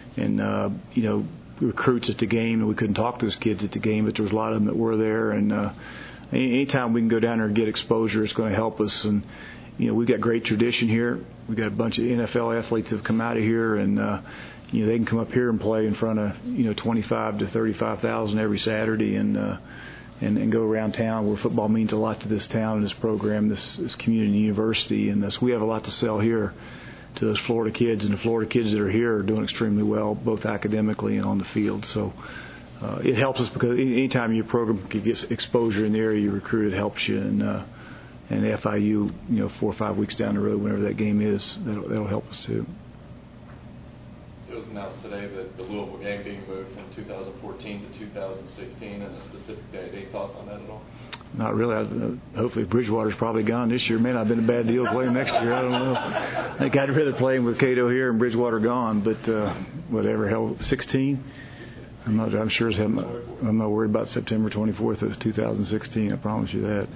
recruits at the game, and we couldn't talk to those kids at the game, but there was a lot of them that were there, and anytime we can go down there and get exposure, it's going to help us. And we've got great tradition here. We've got a bunch of NFL athletes that have come out of here, and they can come up here and play in front of 25 to 35,000 every Saturday, and go around town, where football means a lot to this town and this program, this community university, and so we have a lot to sell here to those Florida kids, and the Florida kids that are here are doing extremely well, both academically and on the field. So it helps us, because anytime your program can get exposure in the area you recruit, it helps you. And FIU, 4 or 5 weeks down the road, whenever that game is, that'll help us too. It was announced announced today that the Louisville game being moved from 2014 to 2016 and a specific date. Any thoughts on that at all? Not really. Hopefully Bridgewater's probably gone this year. May not have been a bad deal to play him next year. I don't know. I think I'd rather play him with Cato here and Bridgewater gone, but whatever. Hell, 16? I'm sure as hell, I'm not worried about September 24th of 2016. I promise you that.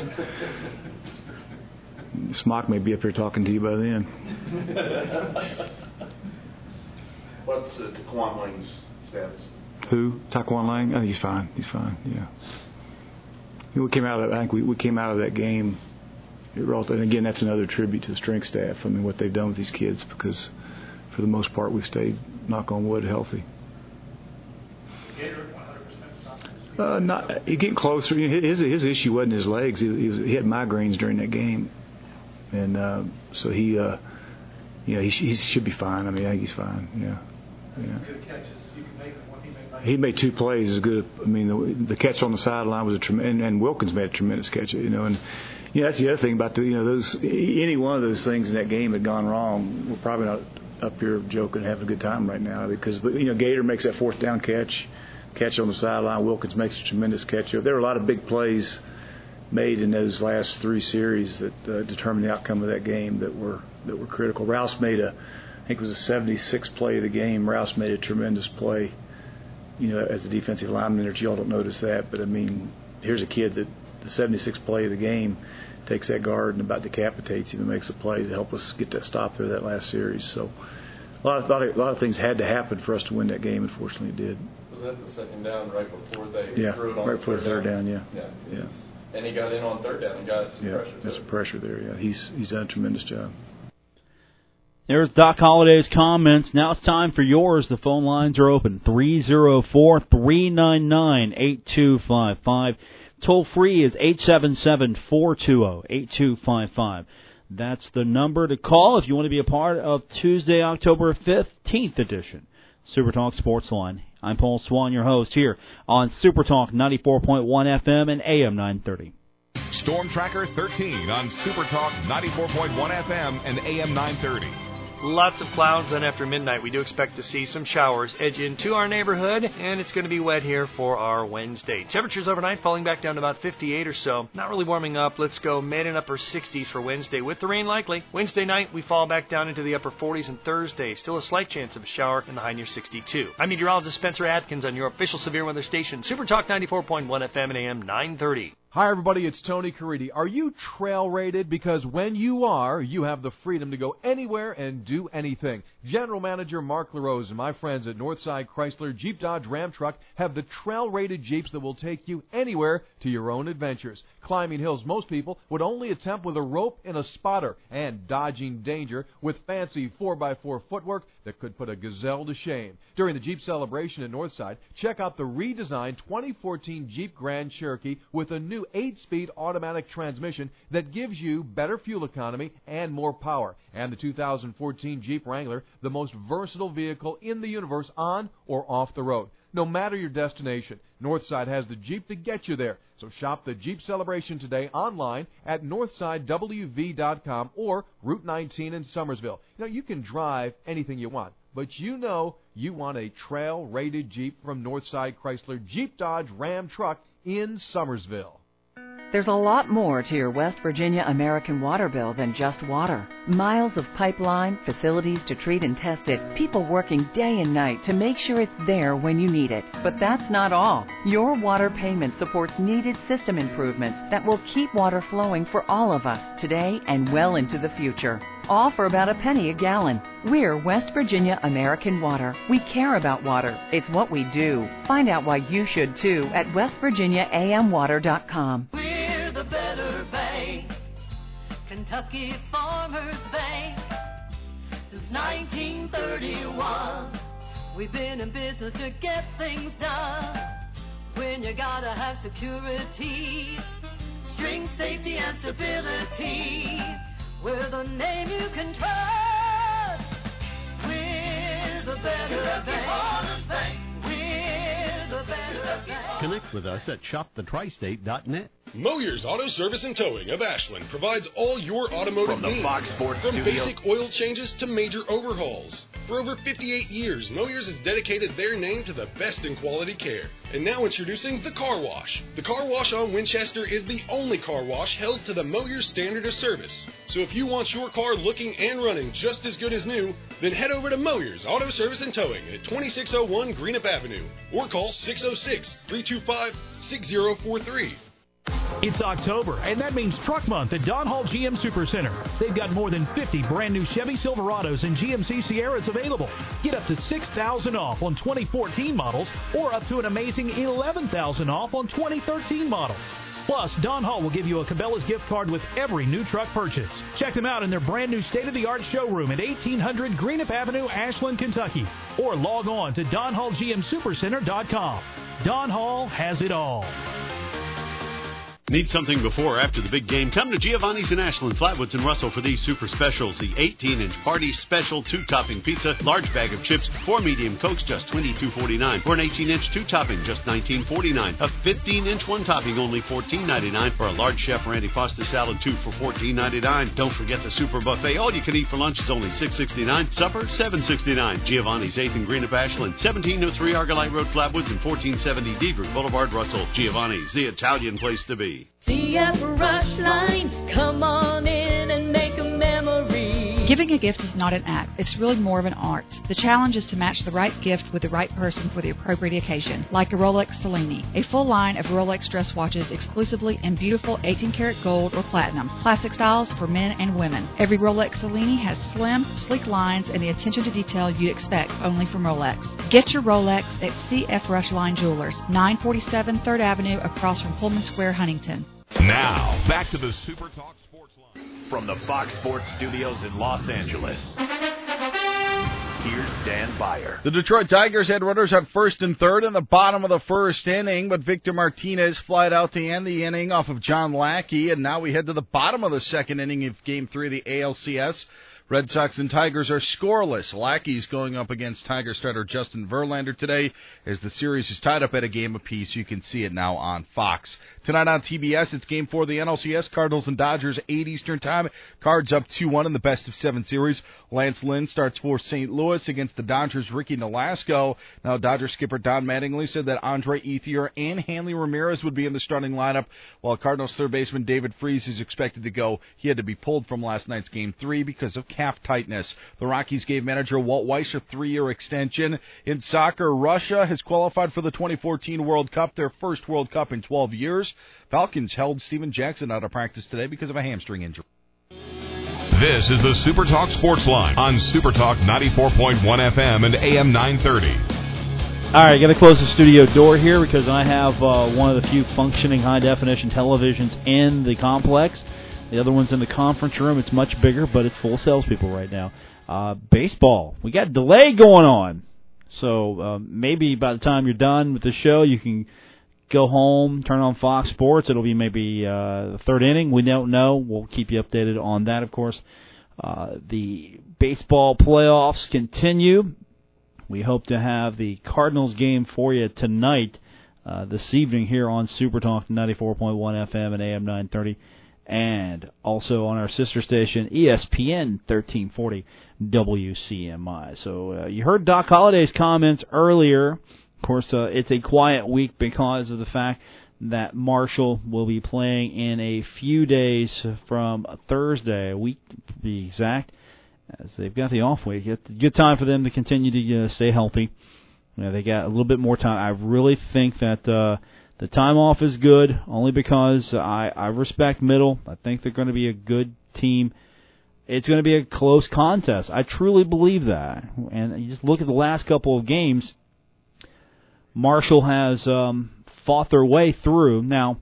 Smock may be up here talking to you by then. What's Taquan Lang's status? Who? Taquan Lang? I think he's fine. He's fine. Yeah. We came out of. I think we came out of that game. And again, that's another tribute to the strength staff. I mean, what they've done with these kids, because for the most part, we've stayed, knock on wood, healthy. He's getting closer. His issue wasn't his legs. He had migraines during that game, and so he should be fine. I mean, I think he's fine. Yeah. Good catches you can make. He made 2 plays as good. I mean, the catch on the sideline was and Wilkins made a tremendous catch. And that's the other thing about those. Any one of those things in that game had gone wrong. We're probably not up here joking and having a good time right now because Gator makes that 4th down catch on the sideline. Wilkins makes a tremendous catch. There were a lot of big plays made in those last 3 series that determined the outcome of that game that were critical. Rouse made I think it was a 76th play of the game. Rouse made a tremendous play. As a defensive lineman, y'all don't notice that, but I mean, here's a kid that the 76th play of the game takes that guard and about decapitates him and makes a play to help us get that stop there that last series. So a lot of things had to happen for us to win that game. Unfortunately, it did. Was that the 2nd down right before they threw it on? Right before the 3rd down. Yeah. And he got in on 3rd down and got some pressure. Got some pressure there. Yeah, he's done a tremendous job. There's Doc Holliday's comments. Now it's time for yours. The phone lines are open. 304-399-8255. Toll free is 877-420-8255. That's the number to call if you want to be a part of Tuesday, October 15th edition. Super Talk Sports Line. I'm Paul Swan, your host here on Super Talk 94.1 FM and AM 930. Storm Tracker 13 on Super Talk 94.1 FM and AM 930. Lots of clouds. Then after midnight, we do expect to see some showers edge into our neighborhood, and it's going to be wet here for our Wednesday. Temperatures overnight falling back down to about 58 or so. Not really warming up. Let's go mid and upper 60s for Wednesday, with the rain likely. Wednesday night, we fall back down into the upper 40s, and Thursday, still a slight chance of a shower in the high near 62. I'm meteorologist Spencer Atkins on your official severe weather station, Super Talk 94.1 FM and AM 930. Hi, everybody. It's Tony Caridi. Are you trail rated? Because when you are, you have the freedom to go anywhere and do anything. General Manager Mark LaRose and my friends at Northside Chrysler Jeep Dodge Ram Truck have the trail-rated Jeeps that will take you anywhere to your own adventures. Climbing hills most people would only attempt with a rope and a spotter, and dodging danger with fancy 4x4 footwork that could put a gazelle to shame. During the Jeep celebration at Northside, check out the redesigned 2014 Jeep Grand Cherokee with a new 8-speed automatic transmission that gives you better fuel economy and more power. And the 2014 Jeep Wrangler, the most versatile vehicle in the universe on or off the road. No matter your destination, Northside has the Jeep to get you there. So shop the Jeep celebration today online at NorthsideWV.com or Route 19 in Summersville. You can drive anything you want, but you want a trail-rated Jeep from Northside Chrysler Jeep Dodge Ram Truck in Summersville. There's a lot more to your West Virginia American water bill than just water. Miles of pipeline, facilities to treat and test it, people working day and night to make sure it's there when you need it. But that's not all. Your water payment supports needed system improvements that will keep water flowing for all of us today and well into the future. All for about a penny a gallon. We're West Virginia American Water. We care about water. It's what we do. Find out why you should too at westvirginiaamwater.com. We're the better bank, Kentucky Farmers Bank. Since 1931, we've been in business to get things done. When you gotta have security, string safety and stability, we're the name you can trust. We're the better bank. We're the better bank. Connect with us at shopthetristate.net. Moyer's Auto Service and Towing of Ashland provides all your automotive From the needs. Fox Sports From Studio. basic oil changes to major overhauls. For over 58 years, Moyer's has dedicated their name to the best in quality care. And now introducing the Car Wash. The Car Wash on Winchester is the only car wash held to the Moyer's standard of service. So if you want your car looking and running just as good as new, then head over to Moyer's Auto Service and Towing at 2601 Greenup Avenue or call 606-325-6043. It's October, and that means Truck Month at Don Hall GM Supercenter. They've got more than 50 brand new Chevy Silverados and GMC Sierras available. Get up to $6,000 off on 2014 models or up to an amazing $11,000 off on 2013 models. Plus, Don Hall will give you a Cabela's gift card with every new truck purchase. Check them out in their brand new state-of-the-art showroom at 1800 Greenup Avenue, Ashland, Kentucky. Or log on to DonHallGMSupercenter.com. Don Hall has it all. Need something before or after the big game? Come to Giovanni's in Ashland, Flatwoods, and Russell for these super specials. The 18-inch Party Special 2-topping pizza, large bag of chips, 4 medium Cokes, just $22.49. Or an 18-inch 2-topping, just $19.49. A 15-inch 1-topping, only $14.99. Or a large Chef Randy Pasta salad, 2 for $14.99. Don't forget the super buffet. All you can eat for lunch is only $6.69. Supper, $7.69. Giovanni's 8th and Greenup, Ashland, 1703 Argolite Road, Flatwoods, and 1470 Diedrich Boulevard, Russell. Giovanni's, the Italian place to be. CF Rush Line, come on in and make a memory. Giving a gift is not an act. It's really more of an art. The challenge is to match the right gift with the right person for the appropriate occasion, like a Rolex Cellini, a full line of Rolex dress watches exclusively in beautiful 18-karat gold or platinum, classic styles for men and women. Every Rolex Cellini has slim, sleek lines and the attention to detail you'd expect only from Rolex. Get your Rolex at CF Rush Line Jewelers, 947 3rd Avenue across from Pullman Square, Huntington. Now, back to the Super Talk Sports Line. From the Fox Sports Studios in Los Angeles, here's Dan Beyer. The Detroit Tigers had runners at first and third in the bottom of the first inning, but Victor Martinez flied out to end the inning off of John Lackey, and now we head to the bottom of the second inning of Game 3 of the ALCS. Red Sox and Tigers are scoreless. Lackey's going up against Tiger starter Justin Verlander today as the series is tied up at a game apiece. You can see it now on Fox. Tonight on TBS, it's Game 4 of the NLCS. Cardinals and Dodgers, 8 Eastern Time. Cards up 2-1 in the best-of-7 series. Lance Lynn starts for St. Louis against the Dodgers' Ricky Nolasco. Now, Dodgers skipper Don Mattingly said that Andre Ethier and Hanley Ramirez would be in the starting lineup, while Cardinals third baseman David Freese is expected to go. He had to be pulled from last night's Game 3 because of calf tightness. The Rockies gave manager Walt Weiss a 3-year extension. In soccer, Russia has qualified for the 2014 World Cup, their first World Cup in 12 years. Falcons held Steven Jackson out of practice today because of a hamstring injury. This is the Super Talk Sports Line on Super Talk 94.1 FM and AM 930. All right, got to close the studio door here because I have one of the few functioning high-definition televisions in the complex. The other one's in the conference room. It's much bigger, but it's full of salespeople right now. Baseball. We got delay going on. So maybe by the time you're done with the show, you can go home, turn on Fox Sports. It'll be maybe the third inning. We don't know. We'll keep you updated on that, of course. The baseball playoffs continue. We hope to have the Cardinals game for you tonight, this evening here on Super Talk 94.1 FM and AM 930. And also on our sister station, ESPN 1340 WCMI. So you heard Doc Holliday's comments earlier. Of course, it's a quiet week because of the fact that Marshall will be playing in a few days from Thursday, a week to be exact, as they've got the off week. It's a good time for them to continue to stay healthy. You know, they got a little bit more time. I really think that the time off is good, only because I respect Middle. I think they're going to be a good team. It's going to be a close contest. I truly believe that. And you just look at the last couple of games, Marshall has fought their way through. Now,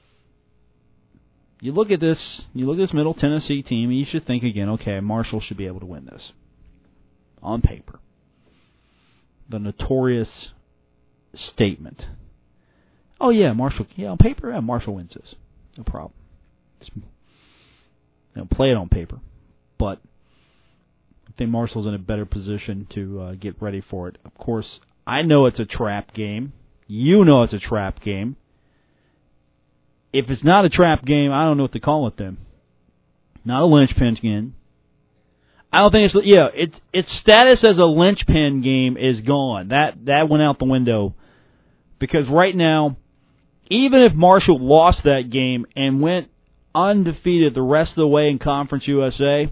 you look at this Middle Tennessee team, and you should think again, okay, Marshall should be able to win this. On paper. The notorious statement. Oh, yeah, Marshall. Yeah, on paper, yeah, Marshall wins this. No problem. Just, play it on paper. But I think Marshall's in a better position to get ready for it. Of course, I know it's a trap game. You know it's a trap game. if it's not a trap game, I don't know what to call it then. Not a linchpin game. I don't think its status as a linchpin game is gone. That went out the window. Because right now, even if Marshall lost that game and went undefeated the rest of the way in Conference USA,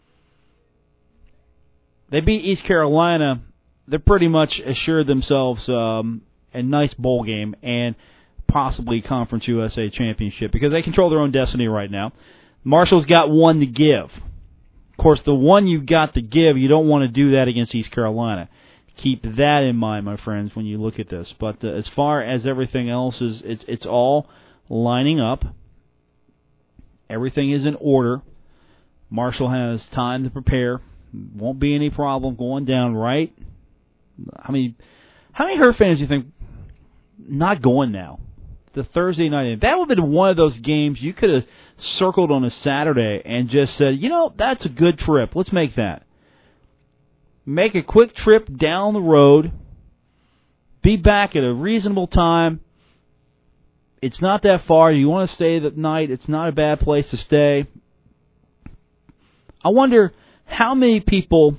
they beat East Carolina, they're pretty much assured themselves a nice bowl game and possibly Conference USA championship because they control their own destiny right now. Marshall's got one to give. Of course, the one you've got to give, you don't want to do that against East Carolina. Keep that in mind, my friends, when you look at this. But as far as everything else, it's all lining up. Everything is in order. Marshall has time to prepare. Won't be any problem going down right. How many Hurt fans do you think not going now? The Thursday night game. That would have been one of those games you could have circled on a Saturday and just said, that's a good trip. Let's make that. Make a quick trip down the road. Be back at a reasonable time. It's not that far. You want to stay the night. It's not a bad place to stay. I wonder how many people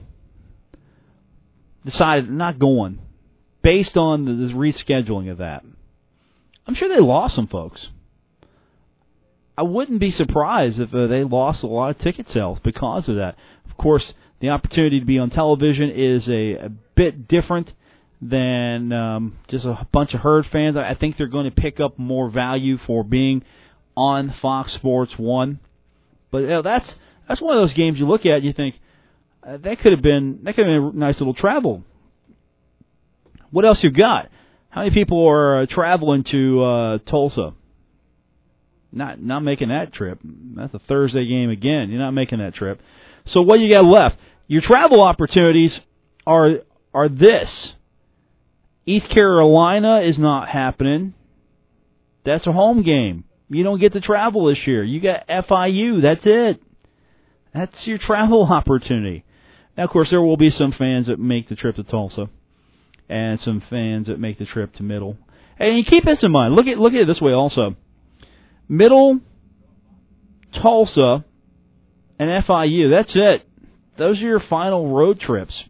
decided not going based on the rescheduling of that. I'm sure they lost some folks. I wouldn't be surprised if they lost a lot of ticket sales because of that. Of course, the opportunity to be on television is a bit different than just a bunch of Herd fans. I think they're going to pick up more value for being on Fox Sports 1. But that's one of those games you look at and you think that could have been a nice little travel. What else you got? How many people are traveling to Tulsa? Not making that trip. That's a Thursday game again. You're not making that trip. So what you got left? Your travel opportunities are this. East Carolina is not happening. That's a home game. You don't get to travel this year. You got FIU. That's it. That's your travel opportunity. Now, of course, there will be some fans that make the trip to Tulsa and some fans that make the trip to Middle. And you keep this in mind. Look at it this way also. Middle, Tulsa, and FIU. That's it. Those are your final road trips.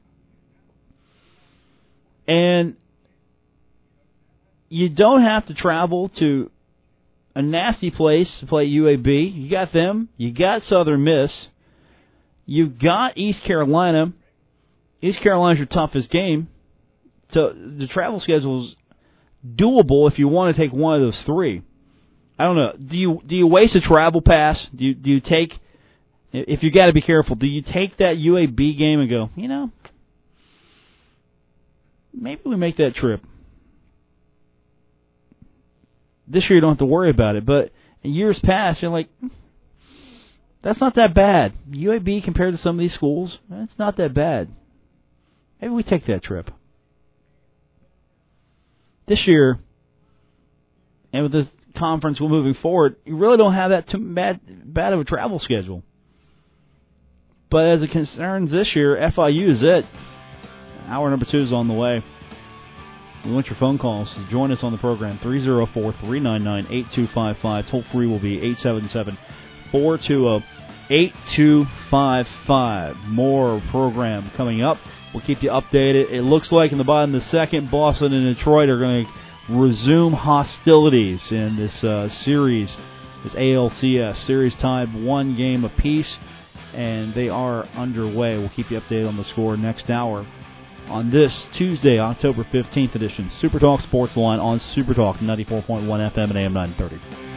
And you don't have to travel to a nasty place to play UAB. You got them. You got Southern Miss. You've got East Carolina. East Carolina's your toughest game. So the travel schedule is doable if you want to take one of those three. I don't know. Do you waste a travel pass? Do you take, if you got to be careful, do you take that UAB game and go, maybe we make that trip. This year you don't have to worry about it, but in years past you're like, that's not that bad. UAB compared to some of these schools, it's not that bad. Maybe we take that trip. This year, and with this conference moving forward, you really don't have that too bad of a travel schedule. But as it concerns this year, FIU is it. Hour number 2 is on the way. We want your phone calls. Join us on the program, 304-399-8255. Toll free will be 877-420-8255. More program coming up. We'll keep you updated. It looks like in the bottom of the second, Boston and Detroit are going to resume hostilities in this series, this ALCS series tied 1 game apiece, and they are underway. We'll keep you updated on the score next hour on this Tuesday, October 15th edition, Super Talk Sports Line on Super Talk 94.1 FM and AM 930.